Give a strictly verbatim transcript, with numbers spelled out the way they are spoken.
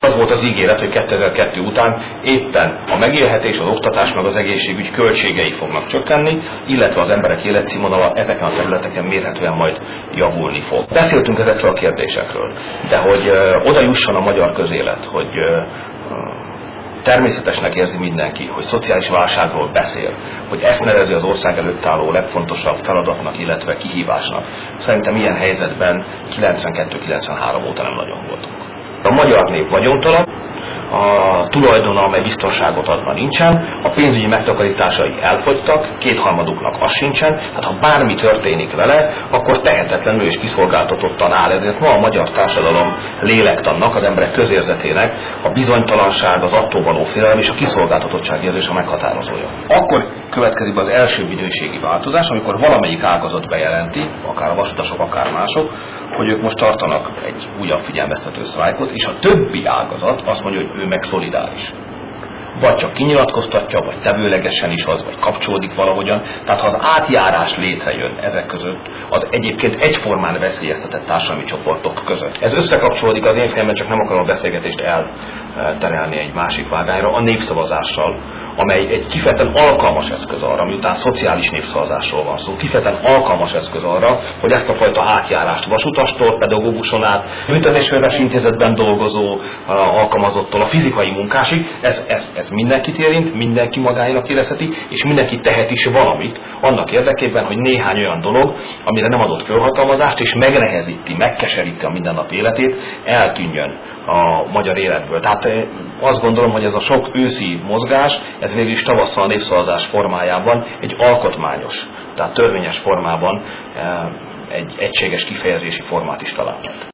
Az volt az ígéret, hogy kétezer-kettő után éppen a megélhetés, az oktatás meg az egészségügy költségei fognak csökkenni, illetve az emberek életszínvonala ezeken a területeken mérhetően majd javulni fog. Beszéltünk ezekről a kérdésekről, de hogy uh, oda jusson a magyar közélet, hogy uh, természetesnek érzi mindenki, hogy szociális válságról beszél, hogy ezt nevezi az ország előtt álló legfontosabb feladatnak, illetve kihívásnak. Szerintem ilyen helyzetben kilencvenkettő kilencvenhárom óta nem nagyon voltunk. A magyar nép vagyontalan, a tulajdona, amely biztonságot adva nincsen, a pénzügyi megtakarításai elfogytak, kétharmaduknak az sincsen, hát ha bármi történik vele, akkor tehetetlenül és kiszolgáltatottan áll. Ezért ma a magyar társadalom lélektannak, az emberek közérzetének a bizonytalanság, az attól való félelem és a kiszolgáltatottság érzés a meghatározója. Akkor következik az első minőségi változás, amikor valamelyik ágazat bejelenti, akár a vasutasok, akár mások, hogy ők most tartanak egy újabb figyelmeztető sztrájkot, és a többi ágazat azt mondja, hogy ő meg szolidáris. Vagy csak kinyilatkoztatja, vagy tevőlegesen is az, vagy kapcsolódik valahogyan. Tehát ha az átjárás létrejön ezek között, az egyébként egyformán veszélyeztetett társadalmi csoportok között. Ez összekapcsolódik az én fejemben, csak nem akarom a beszélgetést elterelni egy másik vágányra, a népszavazással, amely egy kifejezetten alkalmas eszköz arra, miután szociális népszavazásról van szó, kifejezetten alkalmas eszköz arra, hogy ezt a fajta átjárást vasutastól, pedagóguson át, büntetésfőves intézetben dolgozó alkalmazottól a fizikai munkásig, ez, ez, ez mindenkit érint, mindenki magáénak érezheti, és mindenki tehet is valamit annak érdekében, hogy néhány olyan dolog, amire nem adott felhatalmazást, és megnehezíti, megkeseríti a mindennapi életét, eltűnjön a magyar életből. Tehát azt gondolom, hogy ez a sok őszi mozgás, ez végül is tavasszal a népszavazás formájában egy alkotmányos, tehát törvényes formában egy egységes kifejezési formát is talál.